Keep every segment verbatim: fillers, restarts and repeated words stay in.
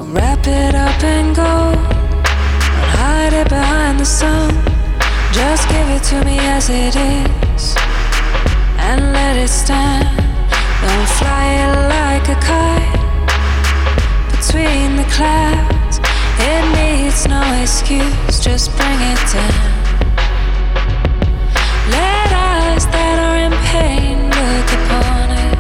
wrap it up in gold, don't hide it behind the sun. Just give it to me as it is and let it stand. Don't fly it like a kite between the clouds. It needs no excuse, just bring it down. Let eyes that are in pain look upon it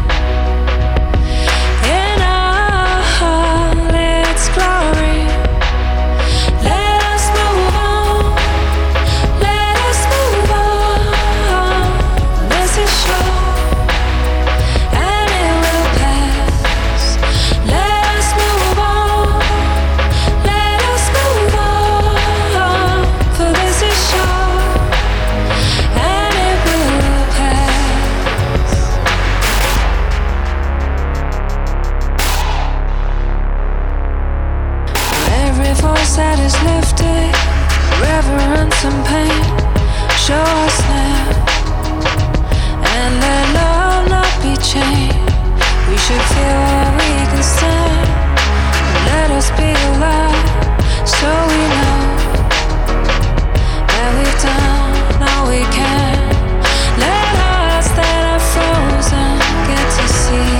in all its glory. Let us move on, let us move on. This is short and it will pass. Let us move on, let us move on. For this is short and it will pass. Every voice that is lifted, reverence and pain, show us now, and let love not be chained. We should feel what we can stand. Let us be alive, so we know that we've done all we can. Let us that are frozen get to see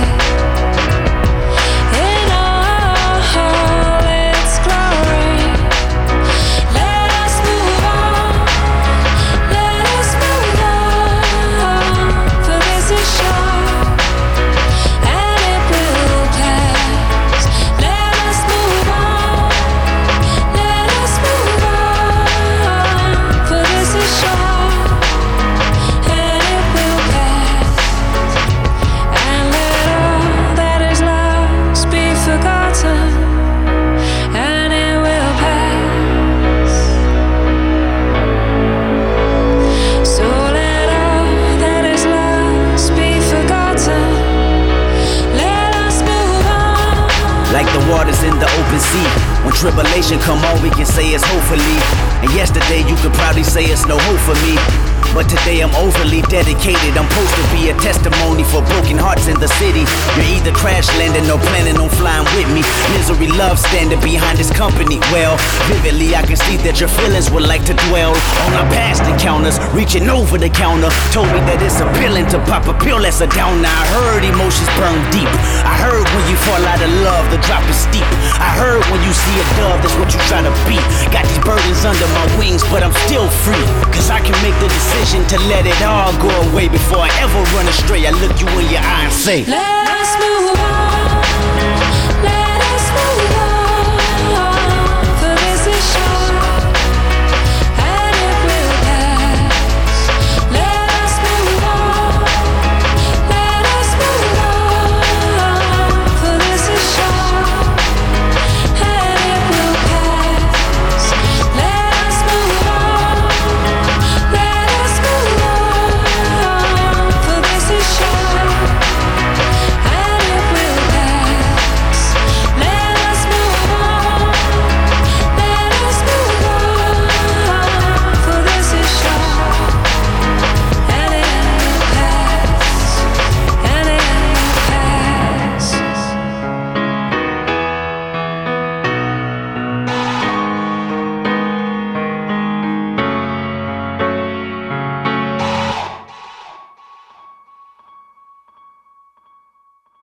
in all its glory. Let us move on, let us move on. For this is short and it will pass. Let us move on, let us move on. For this is short and it will pass. And let all that is lost be forgotten, and it will pass. So let all that is lost be forgotten. Let us move on. Like the waters in the open sea. When tribulation come on, we can say it's hopefully. And yesterday you could probably say it's no hope for me. But today I'm overly dedicated. I'm supposed to be a testimony for broken hearts in the city. You're either crash landing or planning on flying with me. Misery love standing behind this company. Well, vividly I can see that your feelings would like to dwell on our past encounters. Reaching over the counter told me that it's appealing to pop a pill that's a downer. I heard emotions burn deep. I heard when you fall out of love, the drop is steep. I heard when you see a dove, that's what you try to be. Got these burdens under my wings, but I'm still free. Cause I can make the decision to let it all go away before I ever run astray. I look you in your eye and say, Let us move on,